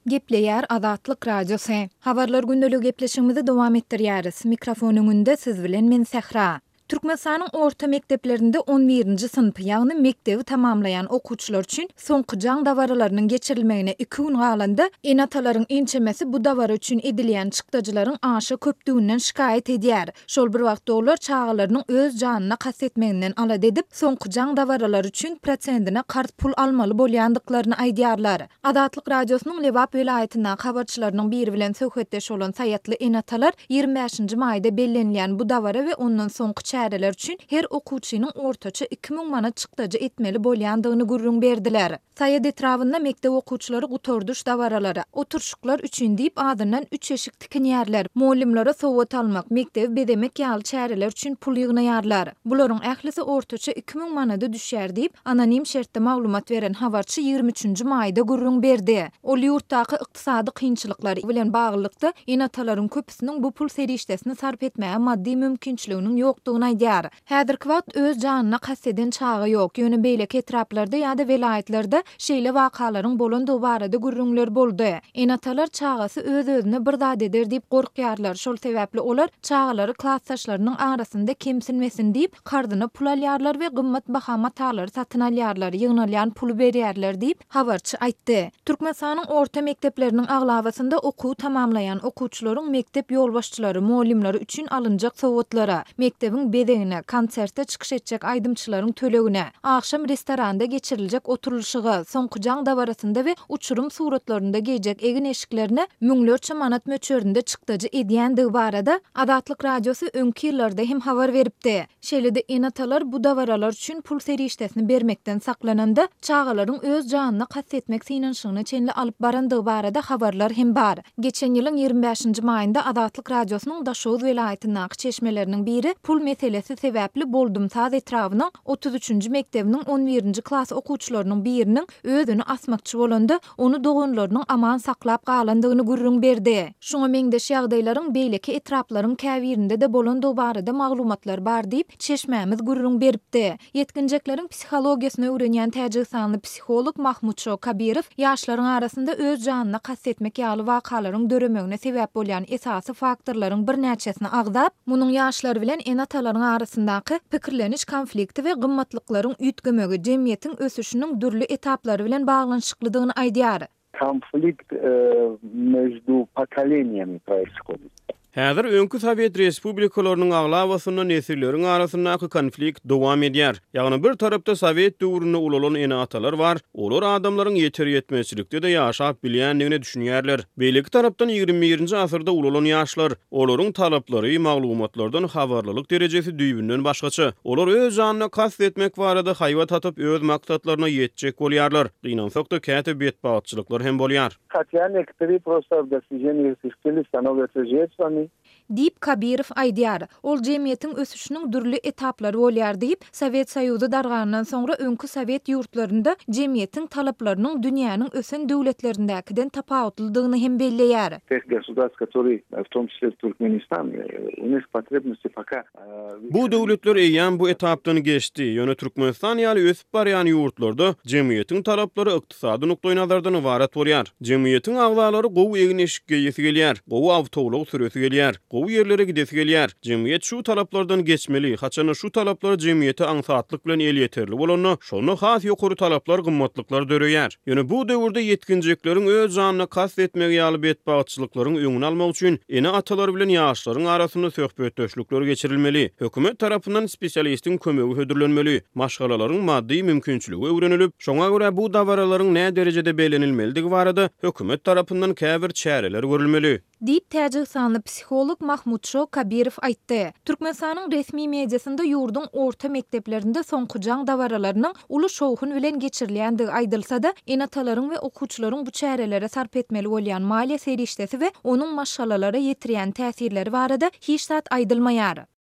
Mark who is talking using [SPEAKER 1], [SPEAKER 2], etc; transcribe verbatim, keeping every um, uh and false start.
[SPEAKER 1] Gepleýär Azatlyk Radiosu. Habarlar gündelik gepleşigimizi dowam etdirýäris. Mikrofon öňünde siz bilen men Sähra. Türkmenistanyň orta mekdeplerinde on birinji synpy ýagny mekdebi tamamlayan okuwçylar üçin soňky jaň dawaralarynyň geçirilmegine iki gün galanda enatalaryň ençemesi bu dawara üçin edilýän çykdagylaryň aşy köpdüginden şikayet edýär. Şol bir wagtda olar çağalarynyň öz janyna kastetmeginden alad edip soňky jaň dawaralary üçin prosentine kart pul almaly bolýandyklaryny aýdýarlar. Azatlyk Radiosynyň Lebap vilayatyna habarçylarynyň biri bilen söhbetdeş bolan saýatly enatalar ýygrimi beşinji maýda bellenilýän bu dawara we ondan soňky çäreler üçin her okuwçynyň ortaça iki miň manat çykdaja etmeli bolýandygyny gurrun berdiler. Saýat etrawynda mektep okuwçylary gutorduş dawaralary, oturşyklar üçin diýip adyndan üç eşik tikinýärler. Muallimlere sowat almak, mekdebi bedemek ýaly çäreler üçin pul ýygnaýarlar. Bularyň ählisi ortaça iki miň manada düşýär diýip anonim şertde maglumat beren habarçy ýygrimi üçünji maýda gurrun berdi. Ol ýurtdaky ykdysady kynçylyklary bilen baglykda enatalaryň köpüsiniň bu pul serişdesini sarp etmäge maddi mümkinçiliginiň ýokdugyny aýdýar. Häzirki wagt öz janyna kasdeden çağı ýok. Ýöne beýleki etraplarda ýa-da welaýatlarda şeýle wakalaryň bolandygy barada gurrunlar boldy. Enatalar çağasy öz-özüne bir zat eder diýip gorkýarlar. Şol sebäpli olar çağalary klassdaşlarynyň arasynda kemsilmesin diýip kardyna pul alýarlar we gymmat baha matalary satyn alýarlar, ýygnalýan puly berýärler diýip habarçy aýtdy. Türkmenistanyň orta mekdepleriniň aglawasynda okuw tamamlayan okuwçylaryň mektep ýolbaşçylary, muallimleri üçin alynjak sowatlara, mektebin bedegine, konsertde çykyş etjek aýdymçylaryň tölegine, akşam restoranda geçiriljek oturulşyga, soňky jaň dawarasynda we uçurum suratlarynda geýjek egin eşiklerine müňlerçe manat möçberinde çykdaja edýändigi barada Azatlyk Radiosu öňki ýyllarda hem habar beripdi. Şeýle-de enatalar bu dawaralar üçin pul serişdesini bermekden saklananda çağalaryň öz janyna kastetmek synanşygyny çenli alyp barandygy barada habarlar hem bar. Geçen ýylyň ýygrimi beşinji maýynda Azatlyk Radiosynyň Daşoz welaýatynyň çeşmeleriniň biri pul meselesi sebäpli Boldumsaz etrawynyň otuz üçünji mektebiniň on birinji klass okuwçylarynyň biriniň özüni asmakçy bolanda onu doganlarynyň aman saklap galandygyny gurrun berdi. Şoňa meňdeş ýagdaýlaryň beýleki etraplaryň käbirinde de bolandygy barada maglumatlar bar diýip çeşmämiz gurrun beripdi. Yetkinjekleriň psihologiýasyny öwrenýän täjiksanly psiholog Mahmudşo Kabirow ýaşlaryň arasynda öz janyna kastetmek ýaly wakalaryň döremegine sebäp bolýan esasy faktorlaryň bir näçesini agdap, munyň ýaşlar bilen enatalaryň arasyndaky pikirleniş konflikti we gymmatlyklaryň üýtgemegi jemgyýetiň ösüşiniň dürli etaplary bilen baglanşyklydygyny aýdýar.
[SPEAKER 2] Конфликт э, между поколениями происходит.
[SPEAKER 3] Häzir öňkü Sowet Respublikalarynyň aglawasynyň nesilleriň arasyndaky konflikt dowam edýär. Ýagny bir tarapda Sowet döwrüne ulan enatalar bar, olar adamlaryň ýeter ýetmezçilikde de ýaşap bilýändigine düşünýärler. Beýleki tarapdan ýygrimi birinji asyrda ulan ýaşlar, olaryň talaplary, maglumatlardan habarlylyk derejesi düýbünden başgaça. Olar öz janyna kastetmek barada haýwat atyp öz maksatlaryna ýetjek bolýarlar. Gynansak da käte betbaatçylyklar hem bolýar.
[SPEAKER 2] Хотя некоторые просто в достижении стиля становятся жертвами.
[SPEAKER 1] Diýip Kabirow aýdýar. Ol jemgyýetiň ösüşiniň dürli etaplary bolýar diýip, Sowet Soýuzy dargandan soňra öňkü Sowet ýurtlarynda jemgyýetiň talaplarynyň dünýäniň ösen döwletlerindäkinden tapawutlydygyny hem belleýär.
[SPEAKER 2] Тех государств, которые, в том числе Туркменистан, у них потребности пока.
[SPEAKER 3] Bu döwletler eýän bu etapdan geçdi. Ýöne Türkmenistan ýaly ösüp barýan ýurtlarda jemgyýetiň talaplary ykdysady nukdaý nazardan ibaret bolýar. Jemgyýetiň aglaalary gowy egin eşikge ýeti gelýär, gowy awtowluk süresi gelýär. Gowy ýerlere gidesi gelýär. Jemgyýet şu talaplardan geçmeli. Haçany şu talaplar jemgyýete aňsatlyk bilen el ýeterli bolany, şonu has ýokary talaplar gymmatlyklar döreýär. Ýöne bu döwürde yetkinjeklerin öz janyna kastetmegi ýaly betbaatçylyklaryň öňüni almak üçin ene atalar bilen ýaşlaryň arasynda söhbetdeşlikler geçirilmeli. Hökümet tarapyndan spesialistiň kömegi hödürlenmeli. Maşgalalaryň maddi mümkinçiligi öwrenilip, şoňa görä bu dawaralaryň näme derejede belenilmeligi barada hökümet tarapyndan käbir çäreler görülmeli.
[SPEAKER 1] Diýip täjiksanly psiholog Mahmudşo Kabirow aýtdy. Türkmenistanyň resmi mediasynda ýurdun orta mekteplerinde soňky jaň dawaralarynyň uly şowhun bilen geçirilýändigi aýdylsa-da, enatalaryň we okuwçylaryň bu çärelere sarp etmeli bolýan maliýe serişdesi we onuň maşgalalara ýetirýän täsirleri barada hiç zat aýdylmaýar.